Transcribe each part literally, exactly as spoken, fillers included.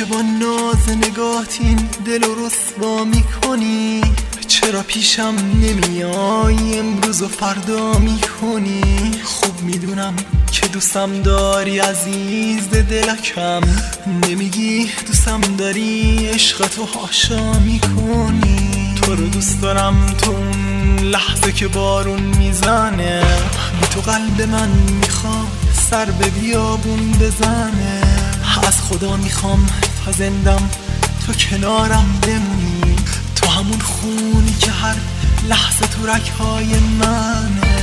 با ناز نگاهت این دل رو رسوا میکنی؟ چرا پیشم نمیای امروز و فردا میکنی؟ خوب میدونم که دوستم داری عزیز دلکم، نمیگی دوستم داری عشقتو حاشا میکنی. تو رو دوست دارم تو اون لحظه که بارون میزنه، بی تو قلب من میخواد سر به بیابون بزنه. از خدا میخوام تا زندم تو کنارم بمونی، تو همون خونی که هر لحظه تو رگ‌های منه.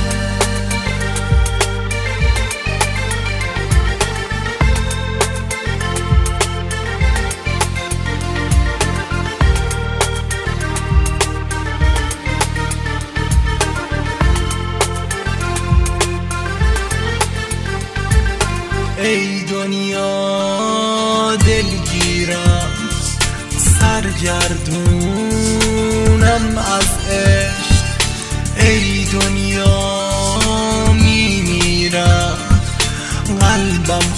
ای دنیا دلگیرم، سرگردونم از عشق. ای دنیا میمیرم، قلبم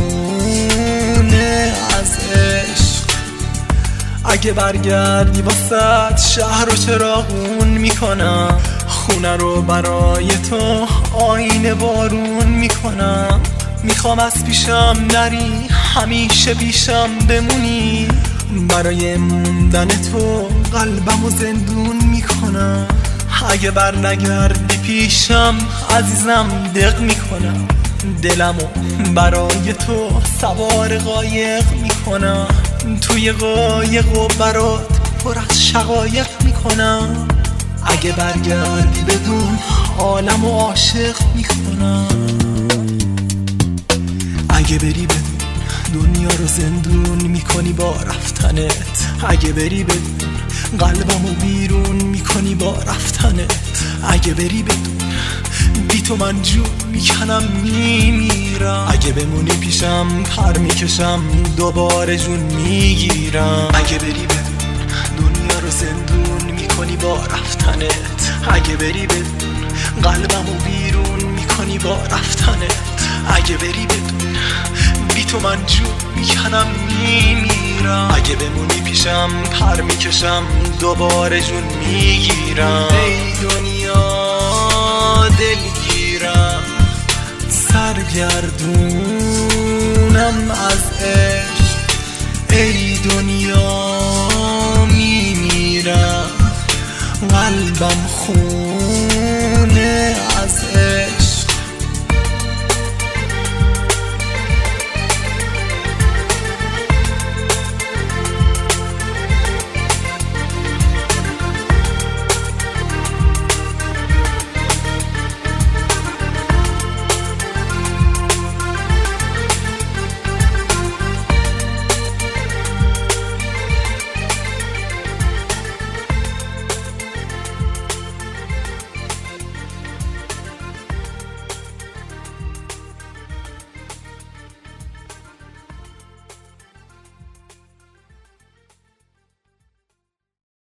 خونه از عشق. اگه برگردی واسه شهر و چراغون میکنم، خونه رو برای تو آینه بارون میکنم. میخوام از پیشم نری، همیشه پیشم بمونی، برای موندن تو قلبمو زندون میکنم. اگه بر نگردی پیشم عزیزم دق میکنم، دلمو برای تو سوار قایق میکنم. توی قایق و برات پر از شقایق میکنم. اگه برگردی بدون عالمو عاشق میکنم. اگه بری بدون دنیا رو زندون میکنی با رفتنت، اگه بری بدون قلبمو بیرون میکنی با رفتنت، اگه بری بدون بی تو من جون میکنم میمیرم. اگه بمونی پیشم پر میکشم دوباره جون میگیرم. اگه بری بدون دنیا رو زندون میکنی با رفتنت، اگه بری بدون قلبمو بیرون میکنی با رفتنت، اگه بری بدون بی تو من جون میکنم میمیرم. اگه بمونی پیشم پر میکشم دوباره جون میگیرم. ای دنیا دلگیرم، سرگردونم از عشق. ای دنیا میمیرم، قلبم خون